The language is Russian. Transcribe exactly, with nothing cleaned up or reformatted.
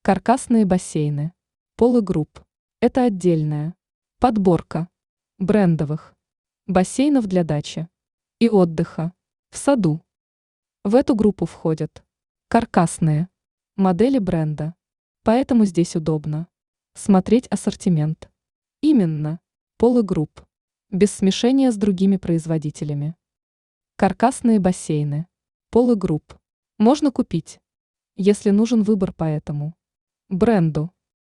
Каркасные бассейны. Полы групп. Это отдельная подборка брендовых бассейнов для дачи и отдыха в саду. В эту группу входят каркасные модели бренда, поэтому здесь удобно смотреть ассортимент. Именно полы групп, без смешения с другими производителями. Каркасные бассейны. Полы групп можно купить, если нужен выбор по этому бренду.